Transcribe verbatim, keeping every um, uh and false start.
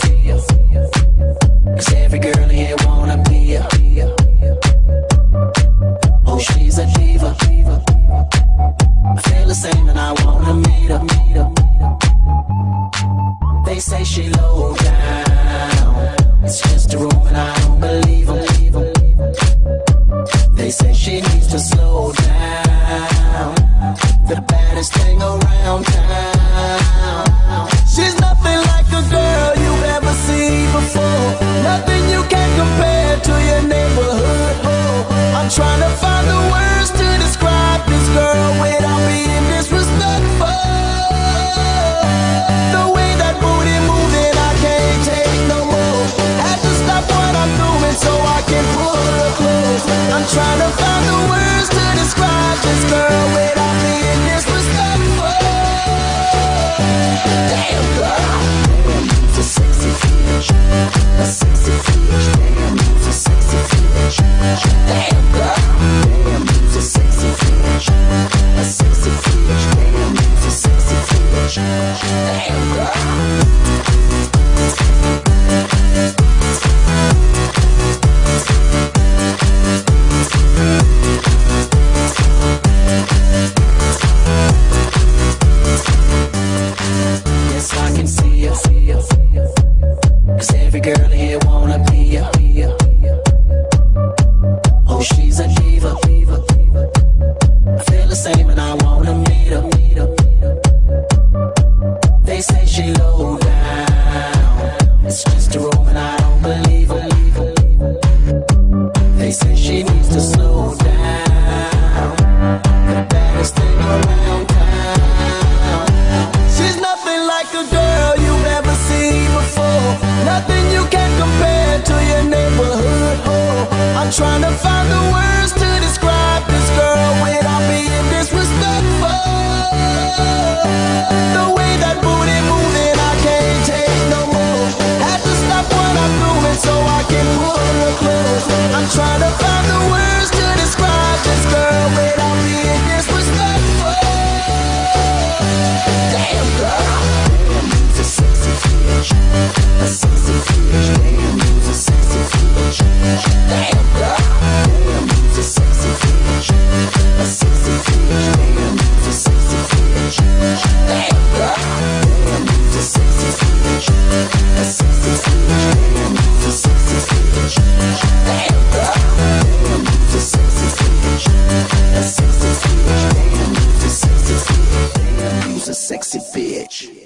see ya. Cause every girl in here wanna be ya. Oh, she's a diva. I feel the same and I wanna meet her. They say she low down, it's just a room and I don't believe them. They say she needs to slow down, the baddest thing around town. She's nothing like a girl you've ever seen before, nothing you can compare to your neighborhood. Oh, I'm trying to find the words to describe this girl without being disrespectful. The way that booty moving, I can't take no more. Had to stop what I'm doing so I can pull her close. I'm trying to find the words to describe this girl without being disrespectful. Damn girl, damn, you's a sexy bitch, a sexy bitch. Damn, you's a sexy bitch. Damn girl, damn, you's a sexy bitch, a sexy bitch. Damn, you's a sexy bitch. Damn girl. Cause every girl here wanna be ya. Oh, she's a diva. I feel the same and I wanna meet her. They say she low down, it's just a room and I don't believe her. They say she needs to slow down, the baddest thing around town. She's nothing like a girl you've ever seen before, nothing you can compare to your neighborhood. Oh, I'm trying to find the words to describe this girl without being disrespectful. The way that booty moving, I can't take no more. Had to stop what I'm doing so I can pull her close. I'm trying to find the words to describe this girl without being disrespectful. Damn girl, damn, you's a sexy bitch, a sexy bitch. Damn, you's a sexy bitch. Damn girl, damn, you's a sexy bitch, a sexy bitch. Damn, you's a sexy bitch. Damn girl, damn, you's a sexy bitch, a sexy bitch. Damn, you's a sexy bitch. Damn girl, damn, you's a sexy bitch, a sexy bitch. Damn, you's a sexy bitch. Damn, you's a sexy bitch.